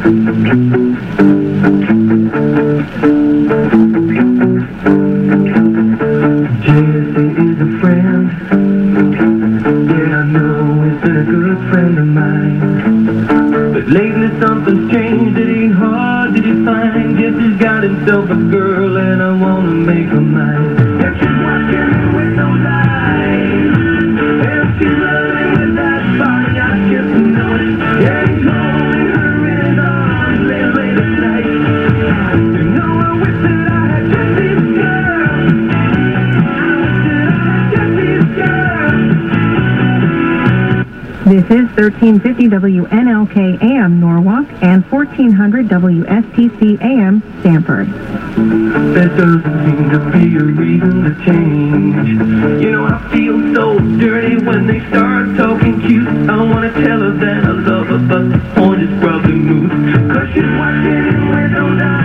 Jesse is a friend. Yeah, I know he's been a good friend of mine. But lately something's changed, it ain't hard to define. Jesse's got himself a girl and I wanna make her mine. Yeah, she's walking with no lies, and she's running with that body, I just know it. Yeah, he's holding her in his arms late at night. You know I wish that I had Jesse's girl. This is 1350 WNLK AM Norwalk and 1400 WSTC AM Stanford. There doesn't seem to be a reason to change. You know, I feel so dirty when they start talking cute. I wanna tell her that I love her, but the point is probably moot. 'Cause she's watching him with those eyes.